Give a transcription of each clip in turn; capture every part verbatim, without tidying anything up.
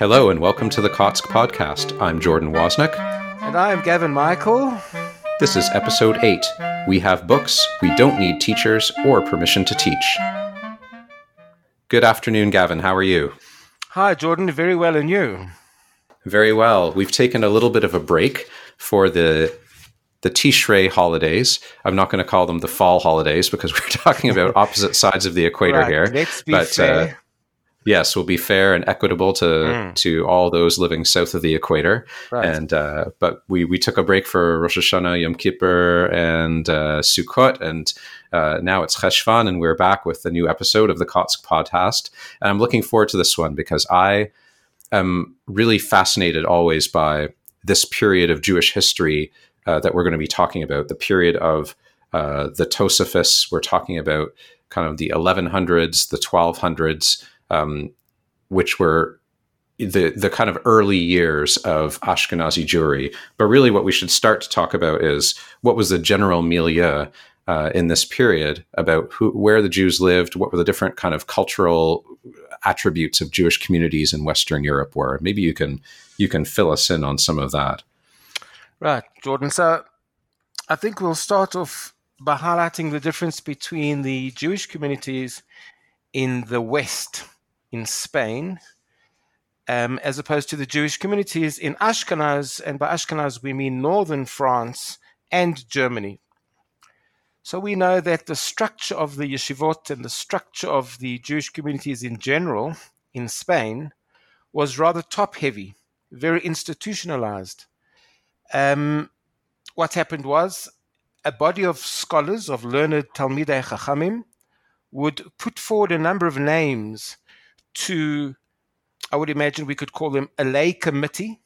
Hello and welcome to the Kotsk Podcast. I'm Jordan Wozniak. And I am Gavin Michael. This is episode eight. We have books, we don't need teachers or permission to teach. Good afternoon, Gavin. How are you? Hi, Jordan. Very well, and you? Very well. We've taken a little bit of a break for the the Tishrei holidays. I'm not going to call them the fall holidays because we're talking about opposite sides of the equator right, here. Let's be but, fair. Uh, yes, we'll be fair and equitable to mm. to all those living south of the equator. Right. And uh, but we we took a break for Rosh Hashanah, Yom Kippur, and uh, Sukkot, and uh, now it's Cheshvan, and we're back with a new episode of the Kotsk Podcast. And I'm looking forward to this one because I am really fascinated always by this period of Jewish history uh, that we're going to be talking about. The period of uh, the Tosafists. We're talking about kind of the eleven hundreds, the twelve hundreds. Um, which were the the kind of early years of Ashkenazi Jewry. But really what we should start to talk about is what was the general milieu uh, in this period about who, where the Jews lived, what were the different kind of cultural attributes of Jewish communities in Western Europe were. Maybe you can you can fill us in on some of that. Right, Jordan. So I think we'll start off by highlighting the difference between the Jewish communities in the West, in Spain, um, as opposed to the Jewish communities in Ashkenaz, and by Ashkenaz we mean northern France and Germany. So we know that the structure of the yeshivot and the structure of the Jewish communities in general in Spain was rather top-heavy, very institutionalized. Um, what happened was a body of scholars, of learned Talmidei Chachamim, would put forward a number of names to, I would imagine we could call them a lay committee,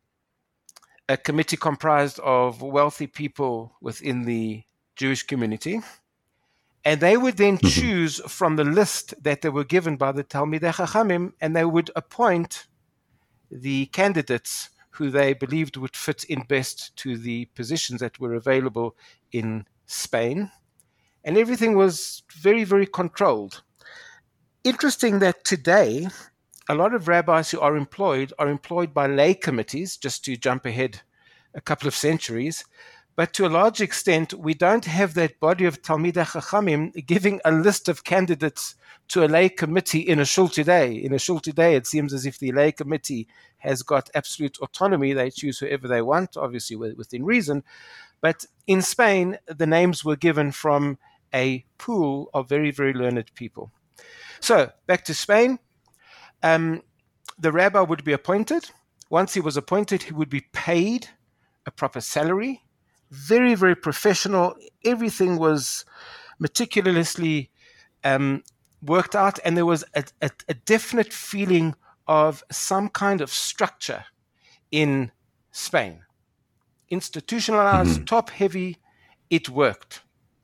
a committee comprised of wealthy people within the Jewish community. And they would then mm-hmm. choose from the list that they were given by the Talmidei Chachamim, and they would appoint the candidates who they believed would fit in best to the positions that were available in Spain. And everything was very, very controlled. Interesting that today, a lot of rabbis who are employed are employed by lay committees, just to jump ahead a couple of centuries. But to a large extent, we don't have that body of Talmidei Chachamim giving a list of candidates to a lay committee in a shul today. In a shul today, it seems as if the lay committee has got absolute autonomy. They choose whoever they want, obviously within reason. But in Spain, the names were given from a pool of very, very learned people. So, back to Spain. Um, the rabbi would be appointed. Once he was appointed, he would be paid a proper salary. Very, very professional. Everything was meticulously um, worked out, and there was a, a, a definite feeling of some kind of structure in Spain. Institutionalized, mm-hmm. top-heavy, it worked.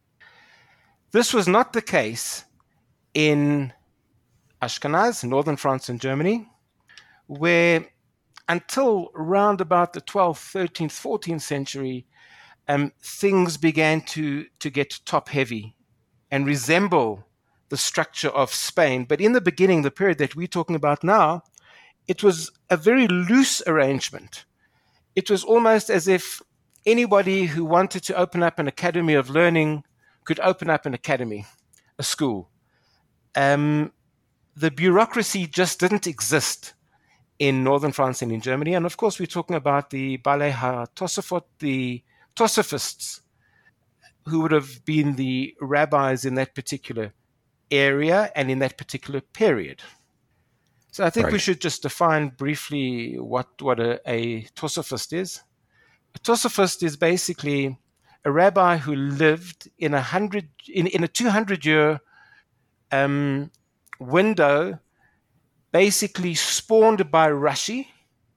This was not the case in Ashkenaz, northern France and Germany, where until around about the twelfth, thirteenth, fourteenth century, um, things began to, to get top-heavy and resemble the structure of Spain. But in the beginning, the period that we're talking about now, it was a very loose arrangement. It was almost as if anybody who wanted to open up an academy of learning could open up an academy, a school. Um, the bureaucracy just didn't exist in northern France and in Germany. And of course, we're talking about the Balei HaTosafot, the Tosafists, who would have been the rabbis in that particular area and in that particular period. So I think right. we should just define briefly what, what a, a Tosafist is. A Tosafist is basically a rabbi who lived in a hundred in, in a two hundred year um, window, basically spawned by Rashi,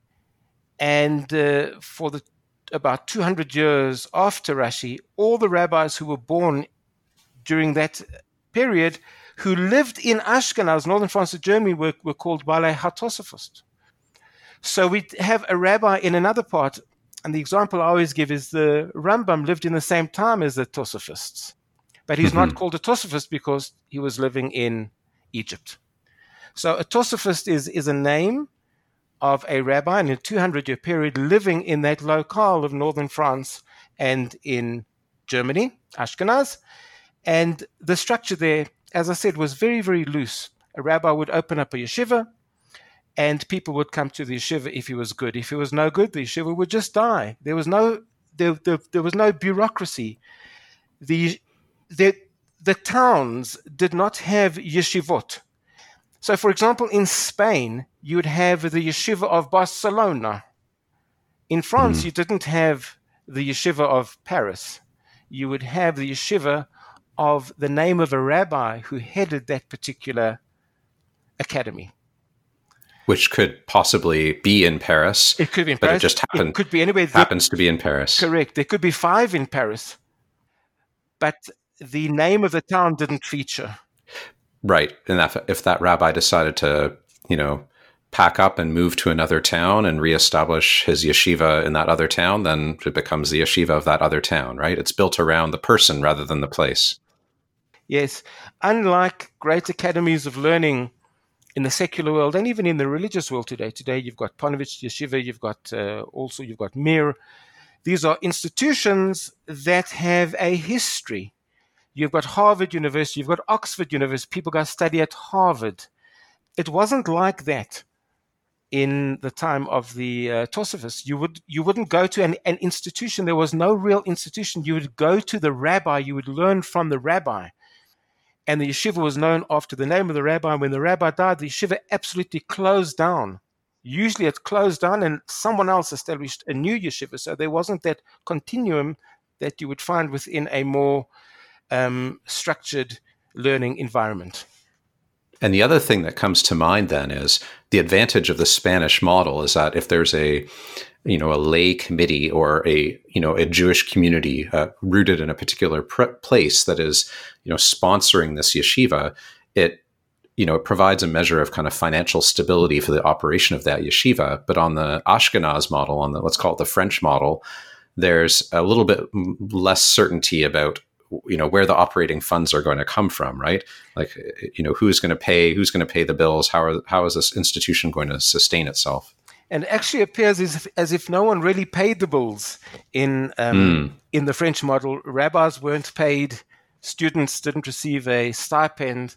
and uh, for the about two hundred years after Rashi, all the rabbis who were born during that period who lived in Ashkenaz, northern France and Germany, were, were called Balei HaTosafot. So we have a rabbi in another part. And the example I always give is the Rambam lived in the same time as the Tosafists. But he's mm-hmm. not called a Tosafist because he was living in Egypt. So a Tosafist is, is a name of a rabbi in a two hundred year period living in that locale of northern France and in Germany, Ashkenaz. And the structure there, as I said, was very, very loose. A rabbi would open up a yeshiva, and people would come to the yeshiva if he was good. If he was no good, the yeshiva would just die. There was no, there, there, there was no bureaucracy. The, the, the towns did not have yeshivot. So, for example, in Spain, you would have the yeshiva of Barcelona. In France, mm. you didn't have the yeshiva of Paris. You would have the yeshiva of the name of a rabbi who headed that particular academy. Which could possibly be in Paris. It could be in but Paris. It just happened, it could be anywhere. happens to be in Paris. Correct. There could be five in Paris. But the name of the town didn't feature. Right. And that, if that rabbi decided to, you know, pack up and move to another town and reestablish his yeshiva in that other town, then it becomes the yeshiva of that other town, right? It's built around the person rather than the place. Yes. Unlike great academies of learning in the secular world and even in the religious world today, today you've got Ponevezh Yeshiva, you've got uh, also you've got Mir. These are institutions that have a history. You've got Harvard University, you've got Oxford University, people go study at Harvard. It wasn't like that in the time of the uh, Tosafists. You, would, you wouldn't go to an, an institution. There was no real institution. You would go to the rabbi, you would learn from the rabbi. And the yeshiva was known after the name of the rabbi. When the rabbi died, the yeshiva absolutely closed down. Usually it closed down and someone else established a new yeshiva. So there wasn't that continuum that you would find within a more um, structured learning environment. And the other thing that comes to mind then is the advantage of the Spanish model is that if there's a, you know, a lay committee or a, you know, a Jewish community uh, rooted in a particular pr- place that is, you know, sponsoring this yeshiva, it, you know, it provides a measure of kind of financial stability for the operation of that yeshiva. But on the Ashkenaz model, on the, let's call it the French model, there's a little bit less certainty about, you know, where the operating funds are going to come from, right? Like, you know, who's going to pay, who's going to pay the bills? How are, how is this institution going to sustain itself? And it actually appears as if, as if no one really paid the bills in um, mm. in the French model. Rabbis weren't paid, students didn't receive a stipend,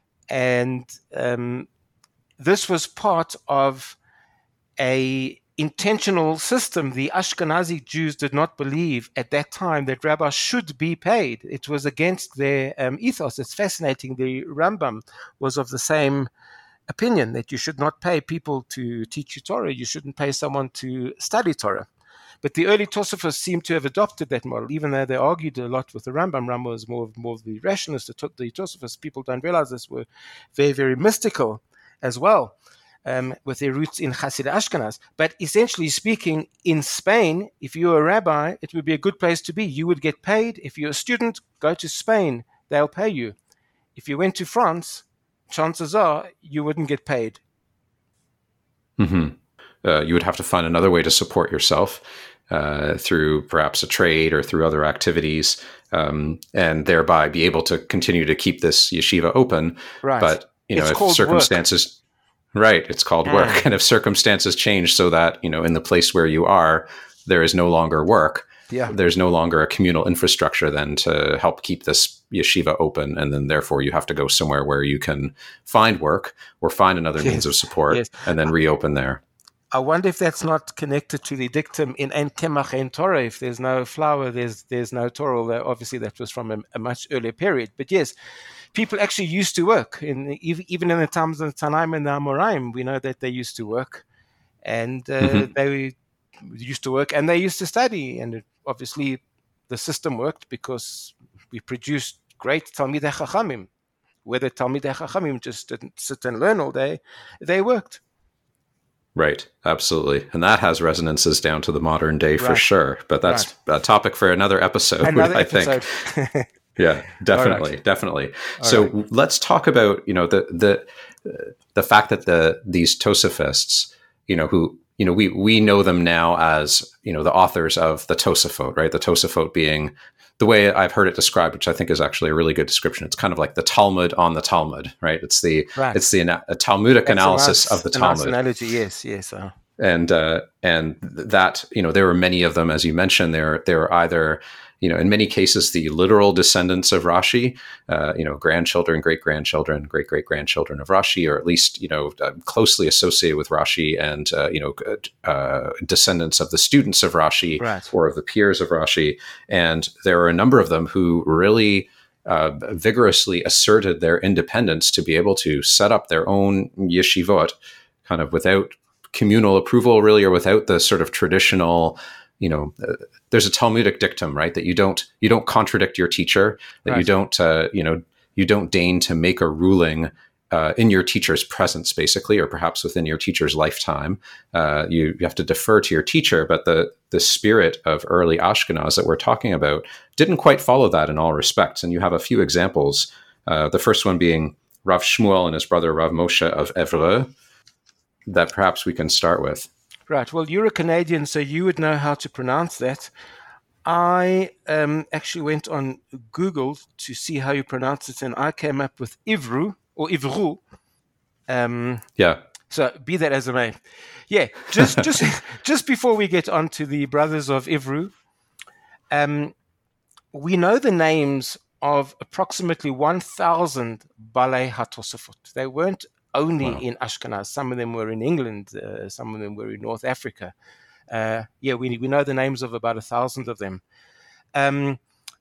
and um, this was part of a intentional system. The Ashkenazi Jews did not believe at that time that rabbis should be paid. It was against their um, ethos. It's fascinating. The Rambam was of the same opinion that you should not pay people to teach you Torah. You shouldn't pay someone to study Torah. But the early Tosafists seem to have adopted that model, even though they argued a lot with the Rambam. Rambam was more, more of the rationalist. The, the Tosafists, people don't realize this, were very, very mystical as well. Um, with their roots in Hasid Ashkenaz. But essentially speaking, in Spain, if you're a rabbi, it would be a good place to be. You would get paid. If you're a student, go to Spain. They'll pay you. If you went to France, chances are you wouldn't get paid. Mm-hmm. Uh, you would have to find another way to support yourself uh, through perhaps a trade or through other activities, um, and thereby be able to continue to keep this yeshiva open. Right. But, you know, it's if circumstances... Work. Right. It's called work. Mm. And if circumstances change so that, you know, in the place where you are, there is no longer work. Yeah. There's no longer a communal infrastructure then to help keep this yeshiva open. And then therefore you have to go somewhere where you can find work or find another yes. means of support yes. and then reopen there. I wonder if that's not connected to the dictum in Ein Kemach Ein Torah. If there's no flour, there's there's no Torah. Although obviously that was from a, a much earlier period. But yes, people actually used to work. In, even in the times of the Tanaim and the Amoraim, we know that they used to work. And uh, mm-hmm. they used to work and they used to study. And it, obviously the system worked because we produced great Talmidei Chachamim. Whether Talmidei Chachamim just didn't sit and learn all day, they worked. Right, absolutely. And that has resonances down to the modern day for right. sure. But that's right. a topic for another episode, another I episode. think. Yeah, definitely, right. definitely. All so right. let's talk about, you know, the the the fact that the these Tosafists, you know, who, you know, we we know them now as, you know, the authors of the Tosafot, right? The Tosafot being the way I've heard it described, which I think is actually a really good description. It's kind of like the Talmud on the Talmud, right? It's the right. it's the a Talmudic That's analysis nice, of the a Talmud. Nice analogy, yes, yes. Uh. and uh, and that, you know, there were many of them, as you mentioned. They're they're either, you know, in many cases, the literal descendants of Rashi, uh, you know, grandchildren, great grandchildren, great great grandchildren of Rashi, or at least, you know, uh, closely associated with Rashi, and uh, you know, uh, descendants of the students of Rashi, right, or of the peers of Rashi. And there are a number of them who really uh, vigorously asserted their independence to be able to set up their own yeshivot, kind of without communal approval, really, or without the sort of traditional, you know, uh, there's a Talmudic dictum, right, that you don't you don't contradict your teacher, that right. you don't uh, you know you don't deign to make a ruling uh, in your teacher's presence, basically, or perhaps within your teacher's lifetime. Uh, you you have to defer to your teacher, but the the spirit of early Ashkenaz that we're talking about didn't quite follow that in all respects. And you have a few examples. Uh, the first one being Rav Shmuel and his brother Rav Moshe of Evreux, that perhaps we can start with. Right. Well, you're a Canadian, so you would know how to pronounce that. I um, actually went on Google to see how you pronounce it, and I came up with Ivru or Ivru. Um, yeah. So be that as it may. Yeah. Just just just before we get on to the brothers of Ivru, um, we know the names of approximately one thousand Balei HaTosafot. They weren't only wow. in Ashkenaz. Some of them were in England. Uh, some of them were in North Africa. Uh, yeah, we we know the names of about a thousand of them. Um,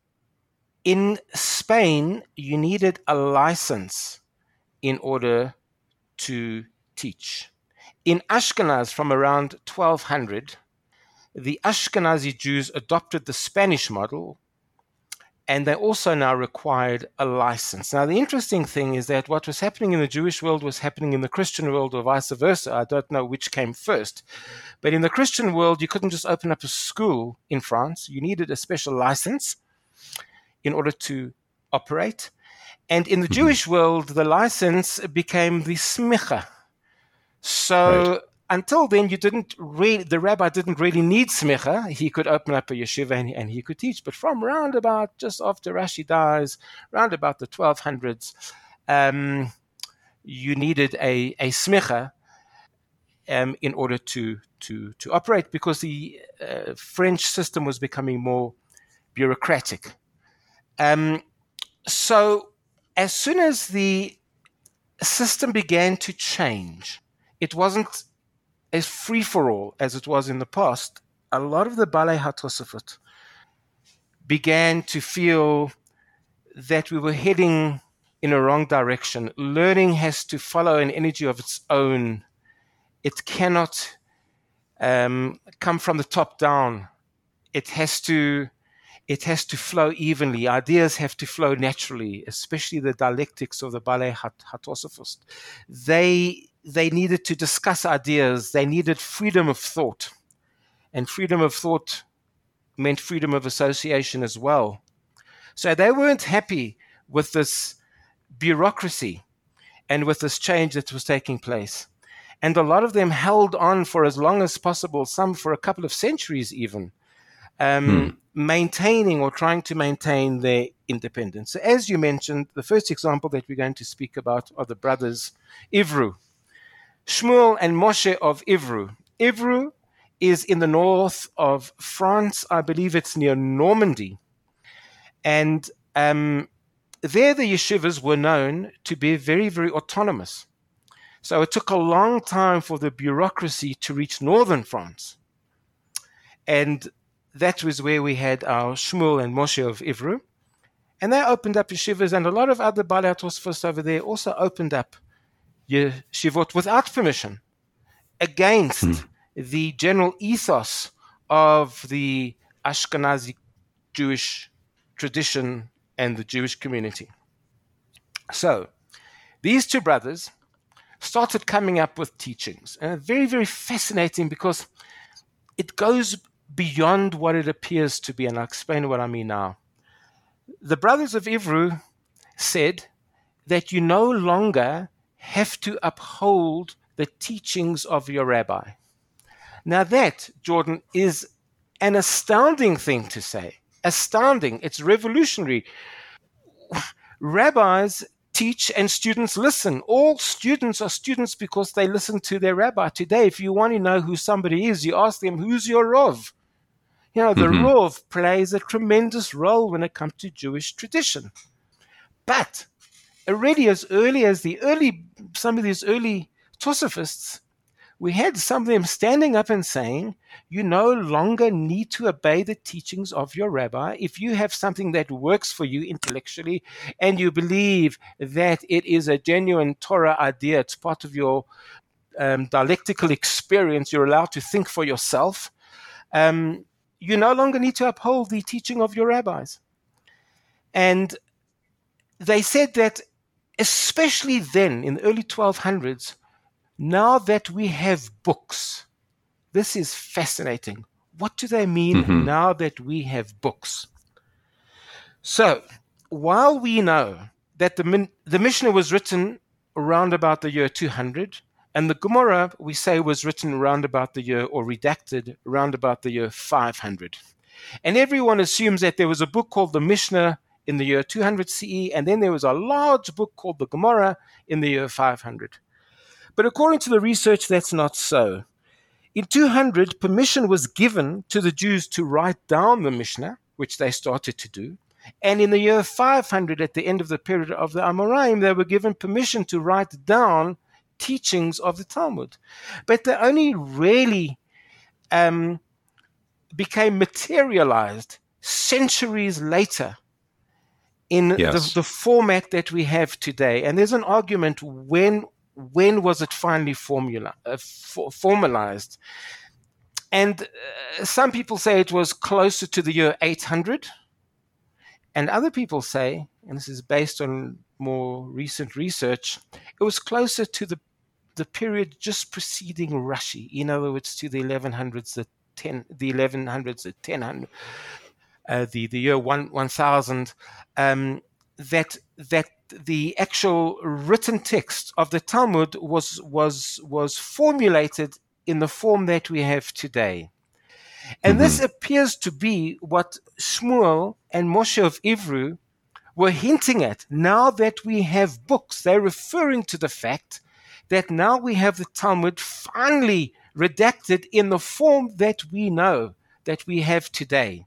in Spain, you needed a license in order to teach. In Ashkenaz, from around twelve hundred, the Ashkenazi Jews adopted the Spanish model, and they also now required a license. Now, the interesting thing is that what was happening in the Jewish world was happening in the Christian world, or vice versa. I don't know which came first. But in the Christian world, you couldn't just open up a school in France. You needed a special license in order to operate. And in the mm-hmm. Jewish world, the license became the smicha. So right. until then, you didn't really, the rabbi didn't really need smicha. He could open up a yeshiva and, and he could teach. But from round about just after Rashi dies, round about the twelve hundreds, um, you needed a, a smicha um, in order to, to, to operate, because the uh, French system was becoming more bureaucratic. Um, so as soon as the system began to change, it wasn't as free-for-all as it was in the past. A lot of the Balei HaTosafot began to feel that we were heading in a wrong direction. Learning has to follow an energy of its own. It cannot um, come from the top down. It has to, it has to flow evenly. Ideas have to flow naturally, especially the dialectics of the Balei HaTosafot. They They needed to discuss ideas. They needed freedom of thought. And freedom of thought meant freedom of association as well. So they weren't happy with this bureaucracy and with this change that was taking place. And a lot of them held on for as long as possible, some for a couple of centuries even, um, hmm. maintaining or trying to maintain their independence. So as you mentioned, the first example that we're going to speak about are the brothers Ivru. Shmuel and Moshe of Ivru. Ivru is in the north of France. I believe it's near Normandy. And um, there the yeshivas were known to be very, very autonomous. So it took a long time for the bureaucracy to reach northern France. And that was where we had our Shmuel and Moshe of Ivru. And they opened up yeshivas, and a lot of other Balei HaTosafot over there also opened up yeshivot without permission, against hmm. the general ethos of the Ashkenazi Jewish tradition and the Jewish community. So these two brothers started coming up with teachings, and very, very fascinating, because it goes beyond what it appears to be, and I'll explain what I mean now. The brothers of Ivru said that you no longer have to uphold the teachings of your rabbi. Now that, Jordan, is an astounding thing to say. Astounding. It's revolutionary. Rabbis teach and students listen. All students are students because they listen to their rabbi. Today, if you want to know who somebody is, you ask them, who's your Rav? You know, the mm-hmm. Rav plays a tremendous role when it comes to Jewish tradition. But already as early as the early, some of these early Tosafists, we had some of them standing up and saying, you no longer need to obey the teachings of your rabbi. If you have something that works for you intellectually and you believe that it is a genuine Torah idea, it's part of your um, dialectical experience, you're allowed to think for yourself, um, you no longer need to uphold the teaching of your rabbis. And they said that especially then, in the early twelve hundreds, now that we have books, this is fascinating. What do they mean mm-hmm. now that we have books? So, while we know that the, the Mishnah was written around about the year two hundred, and the Gemara, we say, was written around about the year, or redacted around about the year five hundred. And everyone assumes that there was a book called the Mishnah in the year two hundred C E, and then there was a large book called the Gemara in the year five hundred. But according to the research, that's not so. In two hundred, permission was given to the Jews to write down the Mishnah, which they started to do. And in the year five hundred, at the end of the period of the Amoraim, they were given permission to write down teachings of the Talmud. But they only really um, became materialized centuries later in yes. the, the format that we have today. And there's an argument when when was it finally formula, uh, for, formalized. And uh, some people say it was closer to the year eight hundred. And other people say, and this is based on more recent research, it was closer to the, the period just preceding Rashi. In other words, to the eleven hundreds, the ten, the eleven hundreds, the ten hundred, uh, the the year one one thousand. Um, that that the actual written text of the Talmud was was was formulated in the form that we have today. And mm-hmm. this appears to be what Shmuel and Moshe of Ivru were hinting at. Now that we have books, they're referring to the fact that now we have the Talmud finally redacted in the form that we know, that we have today.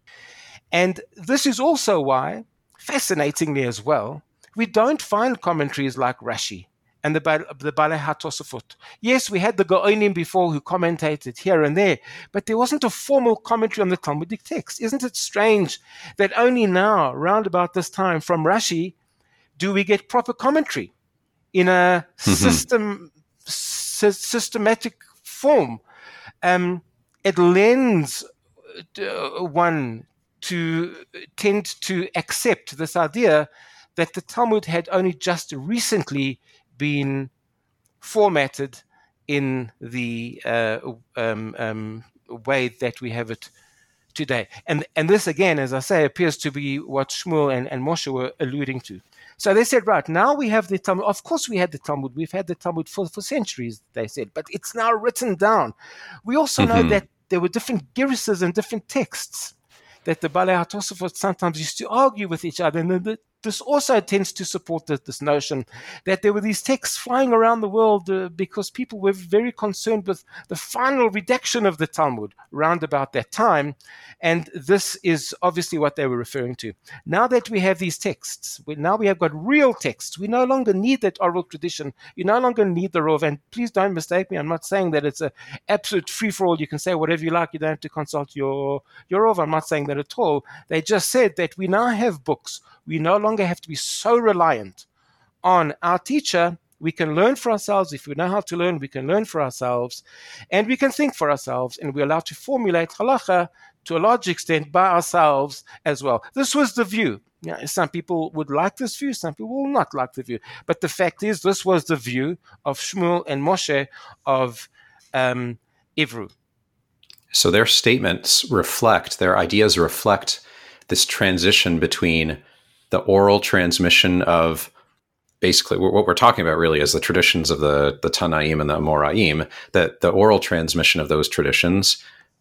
And this is also why, fascinatingly as well, we don't find commentaries like Rashi and the, the Balei HaTosafot. Yes, we had the Gaonim before who commentated here and there, but there wasn't a formal commentary on the Talmudic text. Isn't it strange that only now, round about this time, from Rashi, do we get proper commentary in a mm-hmm. system, sy- systematic form? Um, it lends uh, one to tend to accept this idea that the Talmud had only just recently been formatted in the uh, um, um, way that we have it today. And and this, again, as I say, appears to be what Shmuel and, and Moshe were alluding to. So they said, right, now we have the Talmud. Of course we had the Talmud. We've had the Talmud for, for centuries, they said, but it's now written down. We also mm-hmm. know that there were different giruses and different texts that the Balei HaTosafot sometimes used to argue with each other. And the, this also tends to support the, this notion that there were these texts flying around the world uh, because people were very concerned with the final redaction of the Talmud round about that time. And this is obviously what they were referring to. Now that we have these texts, we, now we have got real texts, we no longer need that oral tradition. You no longer need the Rav. And please don't mistake me. I'm not saying that it's an absolute free-for-all. You can say whatever you like. You don't have to consult your, your Rav. I'm not saying that at all. They just said that we now have books. We no longer have to be so reliant on our teacher. We can learn for ourselves. If we know how to learn, we can learn for ourselves. And we can think for ourselves. And we're allowed to formulate halacha to a large extent by ourselves as well. This was the view. You know, some people would like this view. Some people will not like the view. But the fact is, this was the view of Shmuel and Moshe of um, Ivru. So their statements reflect, their ideas reflect this transition between the oral transmission of basically what we're talking about really is the traditions of the, the Tanaim and the Amoraim, that the oral transmission of those traditions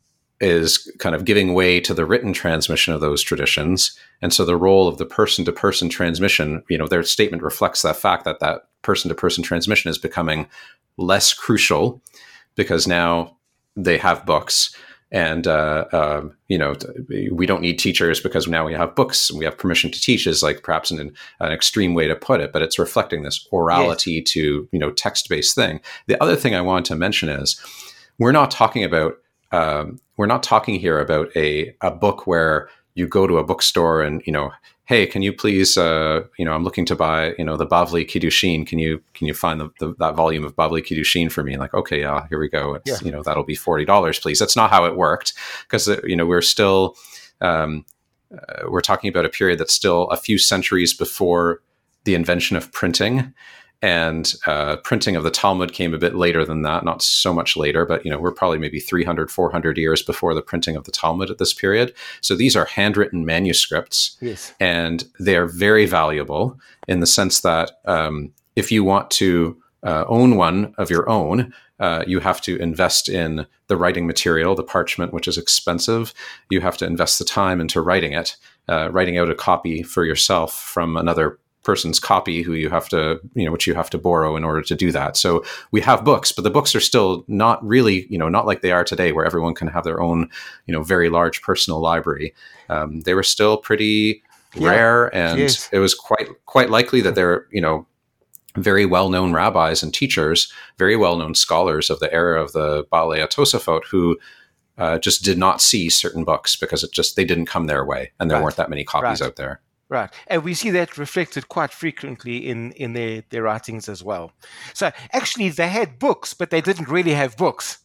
is kind of giving way to the written transmission of those traditions. And so the role of the person-to-person transmission, you know, their statement reflects that fact that that person-to-person transmission is becoming less crucial because now they have books. And, uh, uh, you know, we don't need teachers because now we have books and we have permission to teach is like perhaps an, an extreme way to put it, but it's reflecting this orality yes. to, you know, text-based thing. The other thing I wanted to mention is we're not talking about, um, we're not talking here about a, a book where you go to a bookstore and, you know, hey, can you please, uh, you know, I'm looking to buy, you know, the Bavli Kiddushin. Can you, can you find the, the, that volume of Bavli Kiddushin for me? And like, okay, yeah, here we go. It's, yeah. you know, that'll be forty dollars, please. That's not how it worked because, you know, we're still, um, uh, we're talking about a period that's still a few centuries before the invention of printing. And uh, printing of the Talmud came a bit later than that, not so much later, but, you know, we're probably maybe three hundred, four hundred years before the printing of the Talmud at this period. So these are handwritten manuscripts. Yes. And they are very valuable in the sense that um, if you want to uh, own one of your own, uh, you have to invest in the writing material, the parchment, which is expensive. You have to invest the time into writing it, uh, writing out a copy for yourself from another person's copy who you have to, you know, which you have to borrow in order to do that. So we have books, but the books are still not really, you know, not like they are today where everyone can have their own, you know, very large personal library. Um, they were still pretty yeah. rare. And yes. it was quite, quite likely that they're, you know, very well-known rabbis and teachers, very well-known scholars of the era of the Baalei Tosafot who uh, just did not see certain books because it just, they didn't come their way and there right. weren't that many copies right. out there. Right. And we see that reflected quite frequently in, in their, their writings as well. So actually they had books, but they didn't really have books.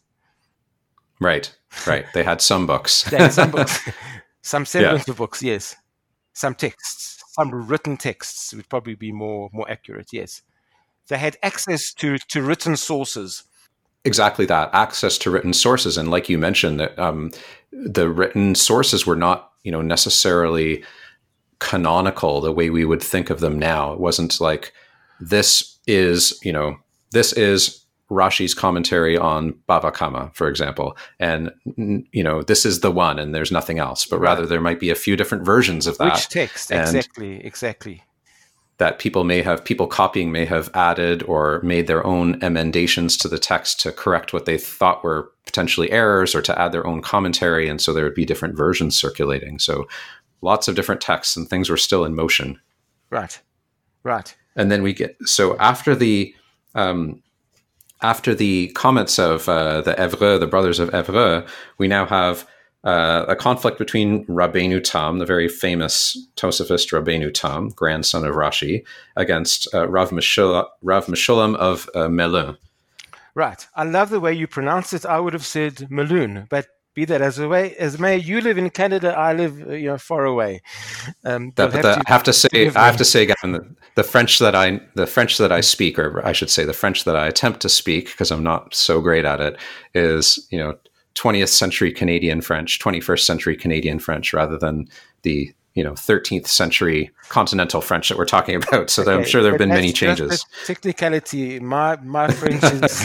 Right. Right. They had some books. They had some books. Some semblance yeah. of books, yes. Some texts. Some written texts would probably be more, more accurate, yes. They had access to, to written sources. Exactly that. Access to written sources. And like you mentioned, that um, the written sources were not, you know, necessarily canonical the way we would think of them now. It wasn't like this is, you know, this is Rashi's commentary on Bava Kama, for example, and you know, this is the one and there's nothing else, but right. rather there might be a few different versions of that. Which text? Exactly, exactly. That people may have, people copying may have added or made their own emendations to the text to correct what they thought were potentially errors or to add their own commentary. And so there would be different versions circulating. So lots of different texts and things were still in motion. Right, right. And then we get, so after the, um, after the comments of uh, the Evreux, the brothers of Evreux, we now have uh, a conflict between Rabbeinu Tam, the very famous Tosafist Rabbeinu Tam, grandson of Rashi, against uh, Rav Meshulam, Rav Meshulam of uh, Melun. Right. I love the way you pronounce it. I would have said Melun, but be that as way as may, you live in Canada, I live you know far away. Um, that, have the, to, I have to say, I have to say, Gavin, the, the French that I the French that I speak, or I should say, the French that I attempt to speak, because I'm not so great at it, is you know twentieth century Canadian French, twenty-first century Canadian French, rather than the you know thirteenth century continental French that we're talking about. So okay, I'm sure there have been many changes. Technicality, my my French is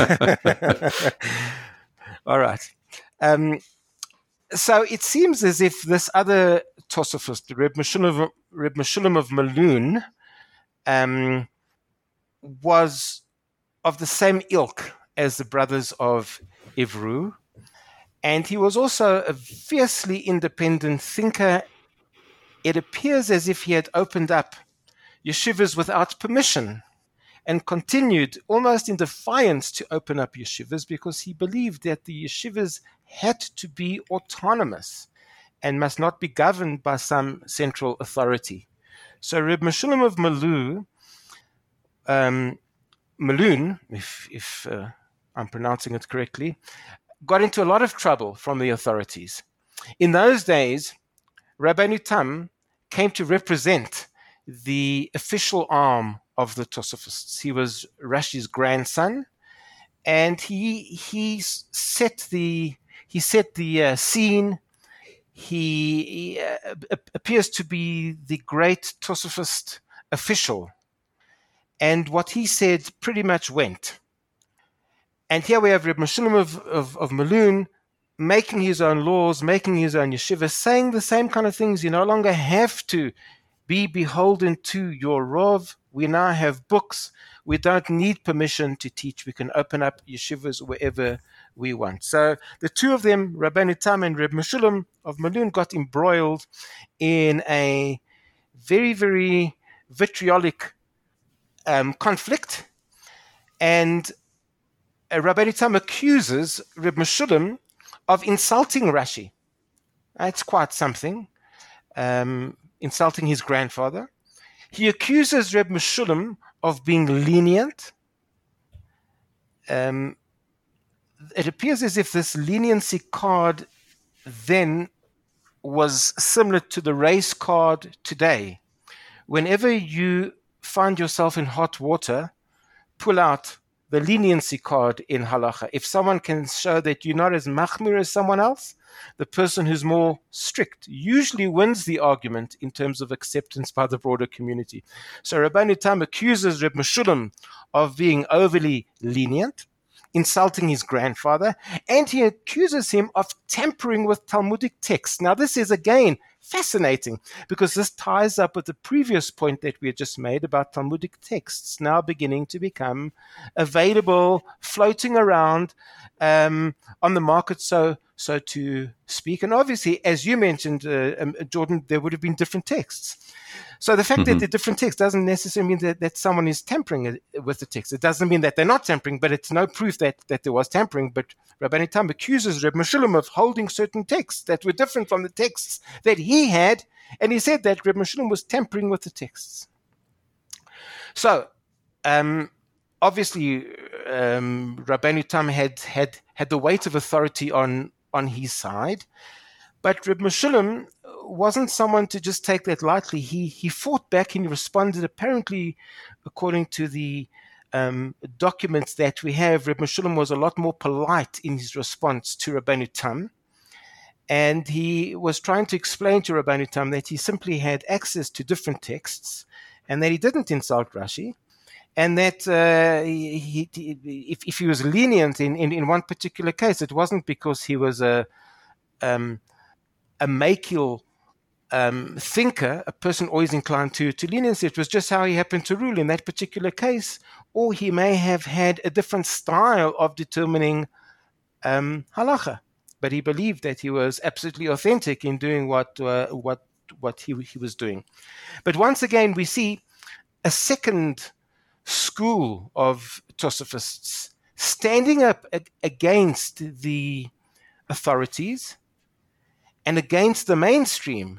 all right. Um, So it seems as if this other Tosafist, Reb Meshulam, Reb Meshulam of Melun, um, was of the same ilk as the brothers of Evreux, and he was also a fiercely independent thinker. It appears as if he had opened up yeshivas without permission and continued almost in defiance to open up yeshivas because he believed that the yeshivas had to be autonomous and must not be governed by some central authority. So Reb Meshulam of Melun, um, Melun, if, if uh, I'm pronouncing it correctly, got into a lot of trouble from the authorities. In those days, Rabbeinu Tam came to represent the official arm of the Tosafists. He was Rashi's grandson, and he he set the he set the uh, scene. He, he uh, appears to be the great Tosafist official, and what he said pretty much went. And here we have Reb Meshulam of, of, of Melun making his own laws, making his own yeshiva, saying the same kind of things. You no longer have to be beholden to your Rov. We now have books. We don't need permission to teach. We can open up yeshivas wherever we want. So the two of them, Rabbeinu Tam and Reb Meshulam of Malun, got embroiled in a very, very vitriolic um, conflict. And uh, Rabbeinu Tam accuses Reb Meshulam of insulting Rashi. That's quite something. Um, insulting his grandfather. He accuses Reb Meshulam of being lenient. Um, it appears as if this leniency card then was similar to the race card today. Whenever you find yourself in hot water, pull out the leniency card in halacha. If someone can show that you're not as machmir as someone else, the person who's more strict usually wins the argument in terms of acceptance by the broader community. So Rabbeinu Tam accuses Reb Meshulam of being overly lenient, insulting his grandfather, and he accuses him of tampering with Talmudic texts. Now, this is, again, fascinating, because this ties up with the previous point that we had just made about Talmudic texts now beginning to become available, floating around um, on the market, so so to speak. And obviously, as you mentioned, uh, um, Jordan, there would have been different texts. So the fact mm-hmm. that they're different texts doesn't necessarily mean that, that someone is tampering with the text. It doesn't mean that they're not tampering, but it's no proof that, that there was tampering. But Rabbeinu Tam accuses Reb Meshulam of holding certain texts that were different from the texts that he had, and he said that Reb Meshulam was tampering with the texts. So, um, obviously, um, Rabbeinu Tam had, had had the weight of authority on, on his side, but Reb Meshulam wasn't someone to just take that lightly. He he fought back and he responded. Apparently, according to the um, documents that we have, Reb Meshulam was a lot more polite in his response to Rabbeinu Tam, and he was trying to explain to Rabbeinu Tam that he simply had access to different texts, and that he didn't insult Rashi, and that uh, he, he, if, if he was lenient in, in, in one particular case, it wasn't because he was a um, a makil um, thinker, a person always inclined to, to leniency. It was just how he happened to rule in that particular case, or he may have had a different style of determining um, halacha. But he believed that he was absolutely authentic in doing what uh, what what he he was doing. But once again, we see a second school of Tosafists standing up against the authorities and against the mainstream,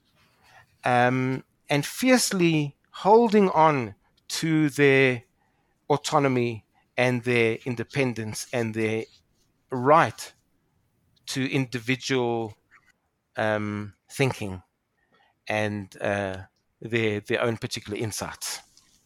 um, and fiercely holding on to their autonomy and their independence and their right to individual um, thinking and uh, their their own particular insights.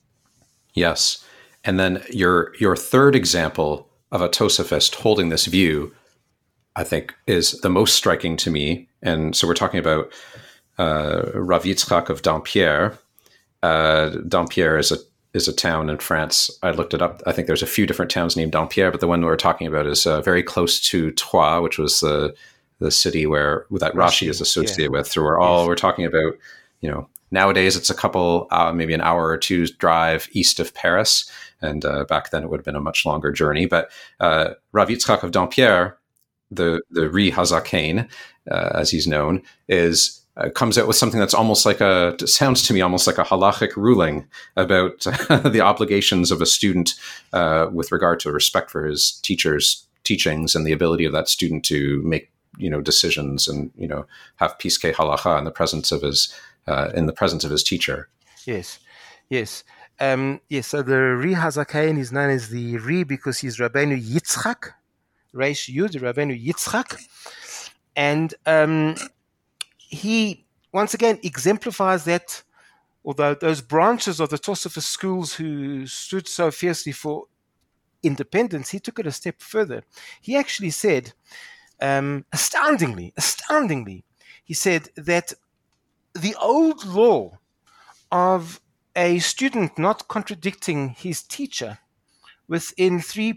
Yes, and then your your third example of a Tosafist holding this view, I think, is the most striking to me. And so we're talking about uh, Rav Yitzchak of Dampierre. Uh, Dampierre is a is a town in France. I looked it up. I think there's a few different towns named Dampierre, but the one we're talking about is uh, very close to Troyes, which was the the city where that Rashi is associated yeah. with. So we're all yes. we're talking about, you know, nowadays it's a couple, uh, maybe an hour or two's drive east of Paris, and uh, back then it would have been a much longer journey. But uh, Rav Yitzchak of Dampierre, the the Ri Hazaken, uh, as he's known, is uh, comes out with something that's almost like a sounds to me almost like a halachic ruling about the obligations of a student uh, with regard to respect for his teacher's teachings and the ability of that student to make, you know, decisions and, you know, have piskei halacha in the presence of his uh, in the presence of his teacher. Yes, yes. Um, yes, so the Ri Hazaken is known as the Ri because he's Rabbeinu Yitzchak, Reish Yud, Rabbeinu Yitzchak. And um, he, once again, exemplifies that, although those branches of the Tosafist schools who stood so fiercely for independence, he took it a step further. He actually said, um, astoundingly, astoundingly, he said that the old law of a student not contradicting his teacher within three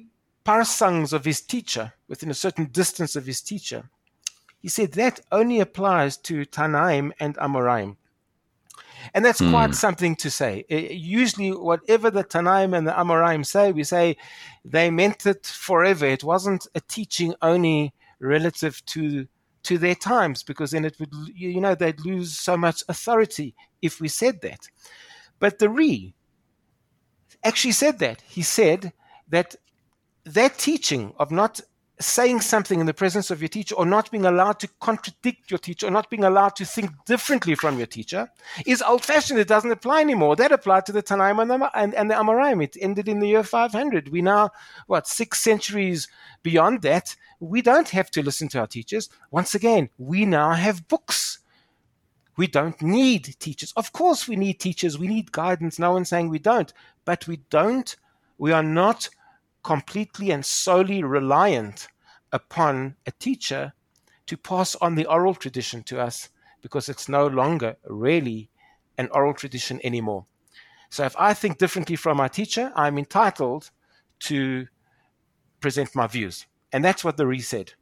parsangs of his teacher, within a certain distance of his teacher, he said that only applies to Tanaim and Amoraim. And that's mm. quite something to say. It, usually, whatever the Tanaim and the Amoraim say, we say they meant it forever. It wasn't a teaching only relative to to their times, because then it would, you know, they'd lose so much authority if we said that. But the Ri actually said that. He said that that teaching of not saying something in the presence of your teacher, or not being allowed to contradict your teacher, or not being allowed to think differently from your teacher, is old-fashioned. It doesn't apply anymore. That applied to the Tanaim and the, and, and the Amoraim. It ended in the year five hundred. We now, what, six centuries beyond that, we don't have to listen to our teachers. Once again, we now have books. We don't need teachers. Of course we need teachers. We need guidance. No one's saying we don't. But we don't, we are not completely and solely reliant upon a teacher to pass on the oral tradition to us, because it's no longer really an oral tradition anymore. So if I think differently from my teacher, I'm entitled to present my views. And that's what the Ri said.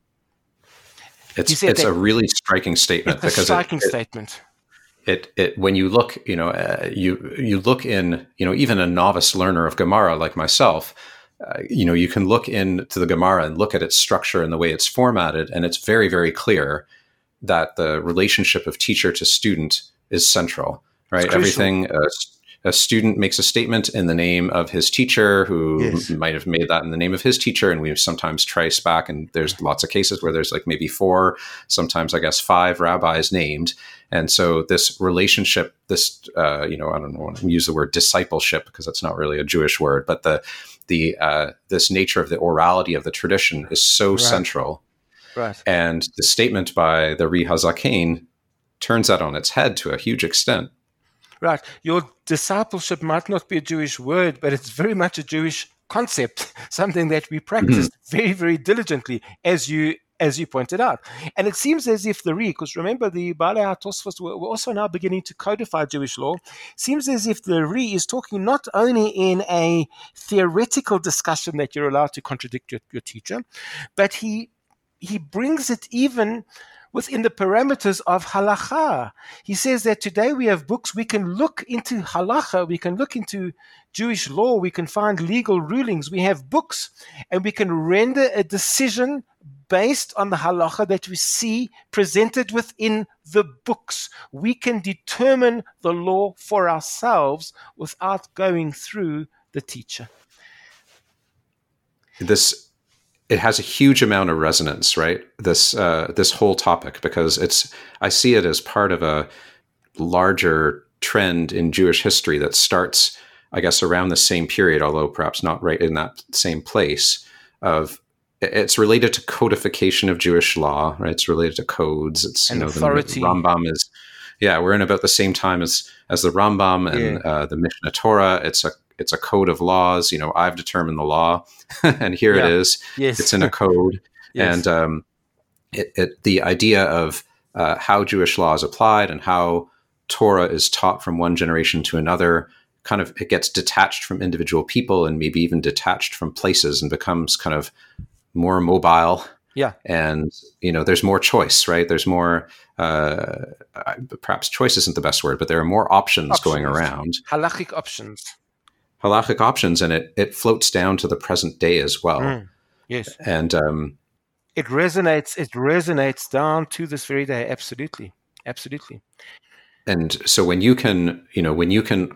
It's said it's a really striking statement. It's a striking it, it, statement. It, it, when you look, you know, uh, you you look in, you know, even a novice learner of Gemara like myself, uh, you know, you can look into the Gemara and look at its structure and the way it's formatted, and it's very, very clear that the relationship of teacher to student is central, right? Everything. Uh, A student makes a statement in the name of his teacher, who yes. might have made that in the name of his teacher. And we sometimes trace back, and there's lots of cases where there's like maybe four, sometimes I guess five rabbis named. And so this relationship, this, uh, you know, I don't want to use the word discipleship because that's not really a Jewish word, but the, the, uh, this nature of the orality of the tradition is so right. central. Right. And the statement by the Ri HaZaken turns that on its head to a huge extent. Right. Your discipleship might not be a Jewish word, but it's very much a Jewish concept, something that we practice mm-hmm. very, very diligently, as you as you pointed out. And it seems as if the Ri, because remember the Baalei HaTosfos were also now beginning to codify Jewish law, seems as if the Ri is talking not only in a theoretical discussion that you're allowed to contradict your, your teacher, but he he brings it even within the parameters of halacha. He says that today we have books, we can look into halacha, we can look into Jewish law, we can find legal rulings, we have books, and we can render a decision based on the halacha that we see presented within the books. We can determine the law for ourselves without going through the teacher. This It has a huge amount of resonance, right? This uh, this whole topic, because it's I see it as part of a larger trend in Jewish history that starts, I guess, around the same period, although perhaps not right in that same place. Of it's related to codification of Jewish law, right? It's related to codes. It's and you know authority. The Rambam is, yeah, we're in about the same time as as the Rambam and yeah. uh, the Mishnah Torah. It's a It's a code of laws. You know, I've determined the law, and here yeah. it is. Yes. It's in a code, yes. and um, it, it, the idea of uh, how Jewish law is applied and how Torah is taught from one generation to another, kind of it gets detached from individual people and maybe even detached from places, and becomes kind of more mobile. Yeah, and you know, there's more choice, right? There's more. Uh, perhaps choice isn't the best word, but there are more options, options. going around. Halachic options. Halachic options, and it, it floats down to the present day as well. Mm, yes. And um, it resonates, it resonates down to this very day. Absolutely. Absolutely. And so when you can, you know, when you can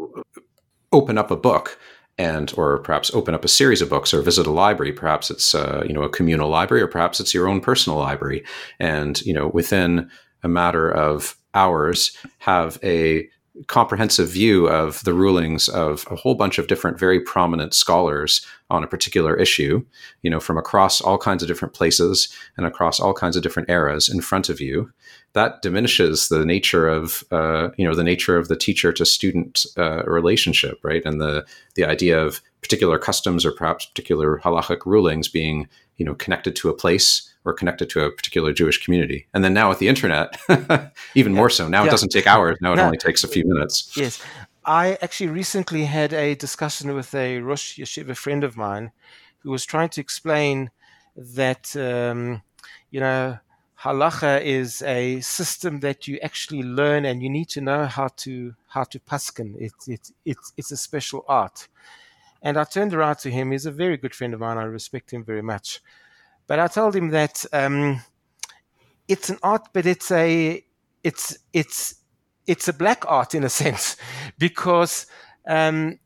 open up a book and, or perhaps open up a series of books or visit a library, perhaps it's, uh, you know, a communal library, or perhaps it's your own personal library. And, you know, within a matter of hours have a comprehensive view of the rulings of a whole bunch of different, very prominent scholars on a particular issue, you know, from across all kinds of different places and across all kinds of different eras in front of you, that diminishes the nature of, uh, you know, the nature of the teacher to student uh, relationship, right? And the, the idea of particular customs or perhaps particular halachic rulings being, you know, connected to a place or connected to a particular Jewish community. And then now with the internet, even yeah. more so. Now yeah. it doesn't take hours. Now it no. only takes a few minutes. Yes. I actually recently had a discussion with a Rosh Yeshiva friend of mine who was trying to explain that, um, you know, halacha is a system that you actually learn, and you need to know how to how to paskin. It's it's it's it's a special art. And I turned around to him. He's a very good friend of mine. I respect him very much. But I told him that um, it's an art, but it's a it's it's it's a black art in a sense, because um,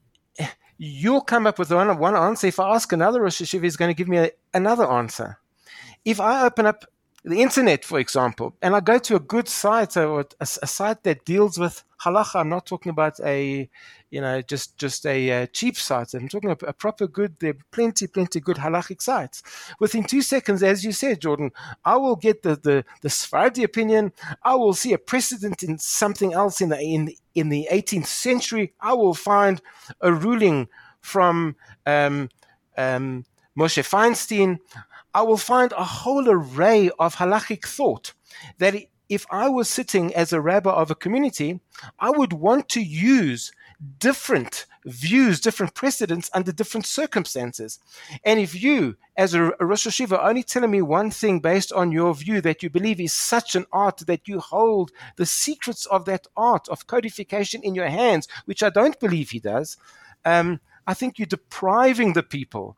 you'll come up with one, one answer. If I ask another Rosh Yeshiva, he's going to give me a, another answer. If I open up the internet, for example, and I go to a good site, or a, a site that deals with halacha, I'm not talking about a, you know, just just a, uh, cheap site. I'm talking about a proper good. There are plenty, plenty good halachic sites. Within two seconds, as you said, Jordan, I will get the the, the Sephardi opinion. I will see a precedent in something else in the in in the eighteenth century. I will find a ruling from um, um, Moshe Feinstein. I will find a whole array of halachic thought that if I was sitting as a rabbi of a community, I would want to use different views, different precedents under different circumstances. And if you, as a, a Rosh Yeshiva, are only telling me one thing based on your view that you believe is such an art, that you hold the secrets of that art of codification in your hands, which I don't believe he does, um, I think you're depriving the people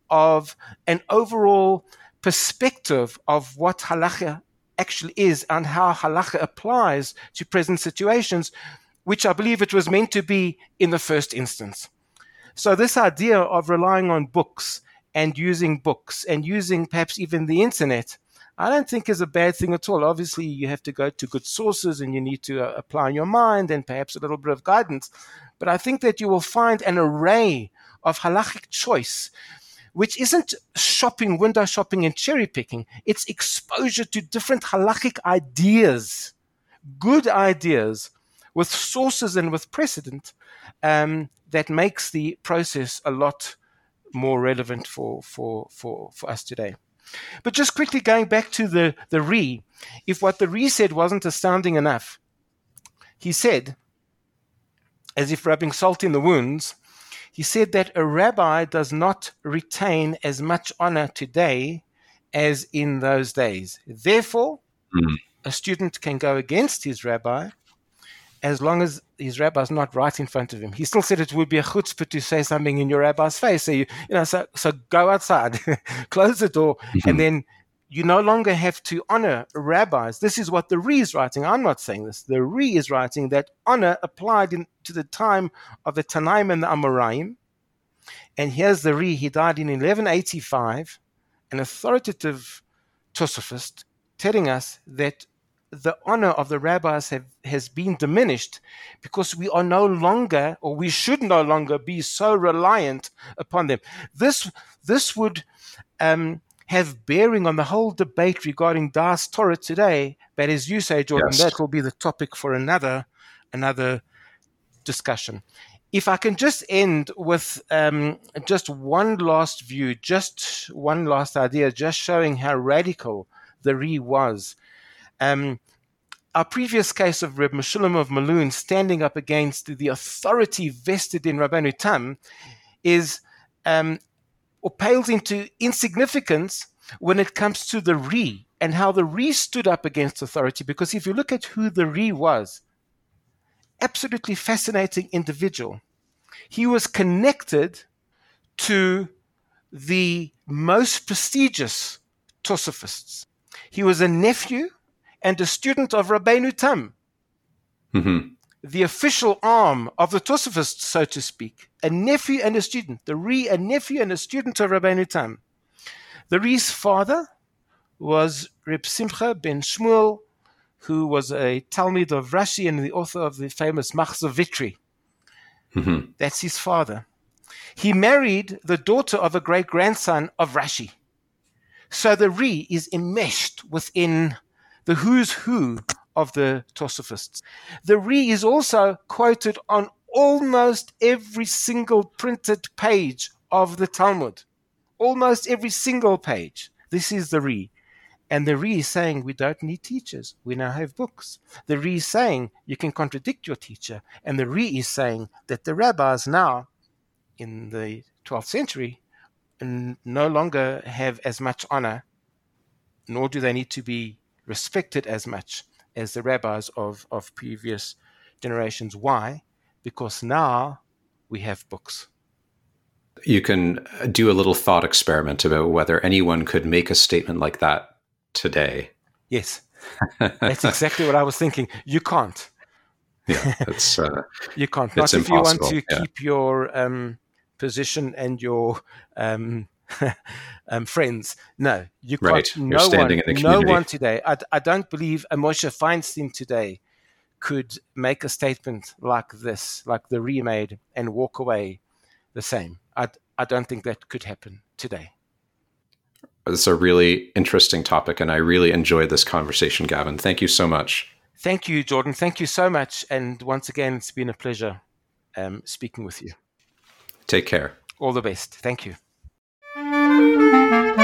of an overall perspective of what halacha actually is and how halacha applies to present situations, which I believe it was meant to be in the first instance. So this idea of relying on books and using books and using perhaps even the internet, I don't think is a bad thing at all. Obviously, you have to go to good sources and you need to uh, apply in your mind and perhaps a little bit of guidance. But I think that you will find an array of halachic choice, which isn't shopping, window shopping and cherry picking. It's exposure to different halachic ideas, good ideas with sources and with precedent, um, that makes the process a lot more relevant for, for, for, for us today. But just quickly going back to the, the Ri, if what the Ri said wasn't astounding enough, he said, as if rubbing salt in the wounds, he said that a rabbi does not retain as much honor today as in those days. Therefore, mm. a student can go against his rabbi as long as his rabbi is not right in front of him. He still said it would be a chutzpah to say something in your rabbi's face. So, you, you know, so, so go outside, close the door, mm-hmm. and then you no longer have to honor rabbis. This is what the Ri is writing. I'm not saying this. The Ri is writing that honor applied in, to the time of the Tanaim and the Amoraim. And here's the Ri. He died in eleven eighty-five, an authoritative Tosafist, telling us that the honor of the rabbis have, has been diminished because we are no longer, or we should no longer be so reliant upon them. This, this would... Um, have bearing on the whole debate regarding Das Torah today, but as you say, Jordan, yes. that will be the topic for another another discussion. If I can just end with um, just one last view, just one last idea, just showing how radical the Ri was. Um, our previous case of Reb Meshulam of Malun standing up against the authority vested in Rabbeinu Tam is... Um, or pales into insignificance when it comes to the Ri and how the Ri stood up against authority. Because if you look at who the Ri was, absolutely fascinating individual. He was connected to the most prestigious Tosafists. He was a nephew and a student of Rabbeinu Tam. Mm-hmm. The official arm of the Tosafists, so to speak, a nephew and a student. The Ri, a nephew and a student of Rabbeinu Tam. The Ri's father was Reb Simcha ben Shmuel, who was a Talmid of Rashi and the author of the famous Machzor Vitri. Mm-hmm. That's his father. He married the daughter of a great-grandson of Rashi. So the Ri is enmeshed within the who's who of the Tosafists. The Ri is also quoted on almost every single printed page of the Talmud. Almost every single page. This is the Ri. And the Ri is saying we don't need teachers. We now have books. The Ri is saying you can contradict your teacher. And the Ri is saying that the rabbis now, in the twelfth century, n- no longer have as much honor, nor do they need to be respected as much as the rabbis of, of previous generations. Why? Because now we have books. You can do a little thought experiment about whether anyone could make a statement like that today. Yes, that's exactly what I was thinking. You can't. Yeah, it's uh, you can't. It's Not if you want impossible. to Yeah. keep your um, position and your um, um, friends. No, you can't. Right. You're No standing one, in the no community. one today. I, I don't believe a Moshe Feinstein today could make a statement like this, like the remade, and walk away the same. I, I don't think that could happen today. It's a really interesting topic, and I really enjoyed this conversation, Gavin. Thank you so much. Thank you, Jordan. Thank you so much. And once again, it's been a pleasure um, speaking with you. Take care. All the best. Thank you.